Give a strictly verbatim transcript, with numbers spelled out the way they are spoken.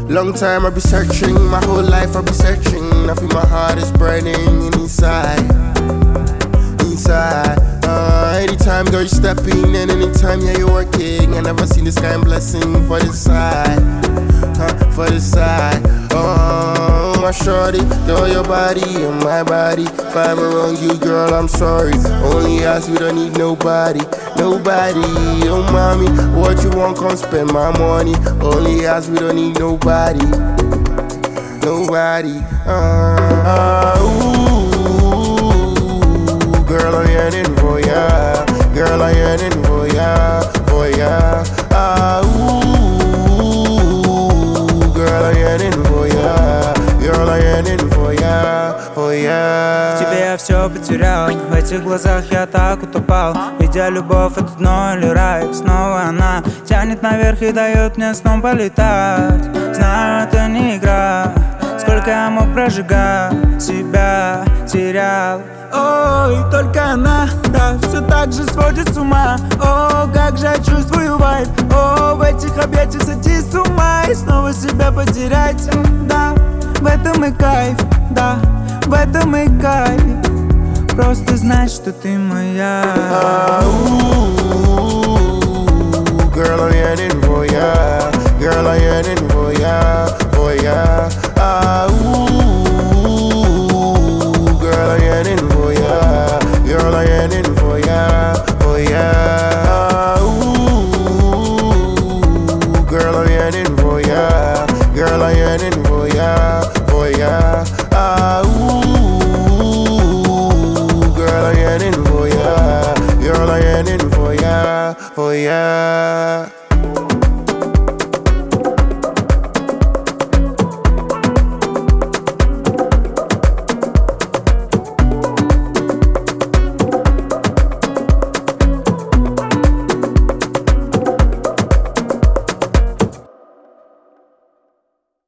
Long time I be searching, my whole life I be searching. I feel my heart is burning inside, inside. Uh, anytime girl you stepping and anytime yeah you're working. I never seen this kind of blessing for this side, uh, for this side. Oh, my shorty, girl your body and my body. If I'm around you girl I'm sorry. Only us, we don't need nobody, nobody. Oh mommy, what you want come spend my money. Only us, we don't need nobody, nobody. Uh, uh, ooh, girl I'm yearning for ya, girl I'm yearning for ya, for ya. Uh, ooh, girl I'm yearning for ya, girl I'm yearning for ya, for ya. В тебе я все потерял, в этих глазах я так утопал. Видя любовь, это дно или рай. Снова она тянет наверх и дает мне сном полетать. Знаю, это не игра. Сколько я мог прожигать, себя терял. Ой, только она, да, все так же сводит с ума. О, как же я чувствую вайб. О, в этих объятиях сойти с ума и снова себя потерять. Да, в этом и кайф, да, в этом и кайф. Просто знай, что ты моя. Uh, ooh, girl I'm yearning for ya, girl I'm yearning